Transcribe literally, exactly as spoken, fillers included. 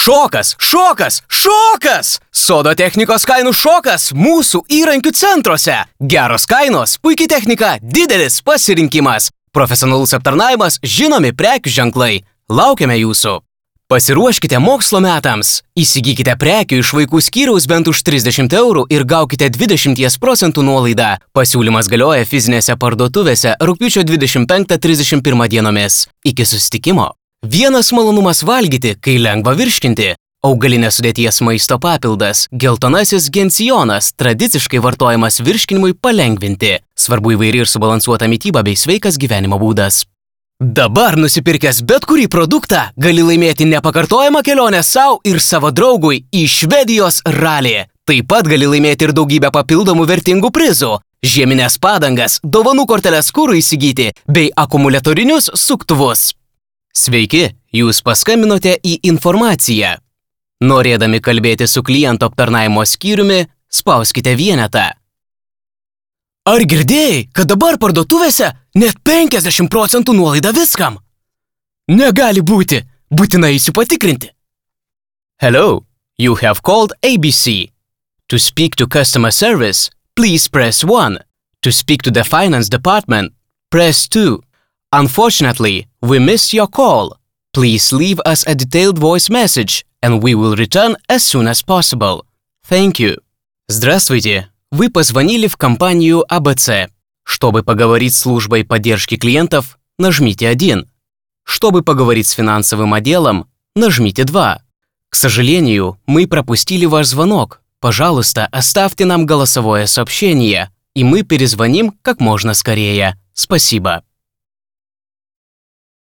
Šokas, šokas, šokas! Sodo technikos kainų šokas mūsų įrankių centruose. Geros kainos, puikiai technika, didelis pasirinkimas. Profesionalus aptarnavimas, žinomi prekių ženklai. Laukiame jūsų. Pasiruoškite mokslo metams. Įsigykite prekių iš vaikų skyriaus bent už trisdešimt eurų ir gaukite dvidešimt procentų nuolaidą. Pasiūlymas galioja fizinėse parduotuvėse rugpjūčio dvidešimt penktą trisdešimt pirmą dienomis. Iki susitikimo. Vienas malonumas valgyti, kai lengva virškinti. Augalinės sudėties maisto papildas. Geltonasis gencionas, tradiciškai vartojamas virškinimui palengvinti. Svarbu įvairi ir subalansuota mityba bei sveikas gyvenimo būdas. Dabar nusipirkęs bet kurį produktą gali laimėti nepakartojamą kelionę savo ir savo draugui į Švedijos ralį. Taip pat gali laimėti ir daugybę papildomų vertingų prizų. Žieminės padangas, dovanų korteles kurui įsigyti bei akumuliatorinius suktuvus. Sveiki, jūs paskambinote į informaciją. Norėdami kalbėti su kliento aptarnavimo skyriumi, spauskite vienetą. Ar girdėjai, kad dabar parduotuvėse net penkiasdešimt procentų nuolaida viskam? Negali būti, būtinai įsipatikrinti. Hello, you have called A B C. To speak to customer service, please press one. To speak to the finance department, press two. Unfortunately, we missed your call. Please leave us a detailed voice message, and we will return as soon as possible. Thank you. Здравствуйте. Вы позвонили в компанию А Б Ц. Чтобы поговорить с службой поддержки клиентов, нажмите один. Чтобы поговорить с финансовым отделом, нажмите два. К сожалению, мы пропустили ваш звонок. Пожалуйста, оставьте нам голосовое сообщение, и мы перезвоним как можно скорее. Спасибо.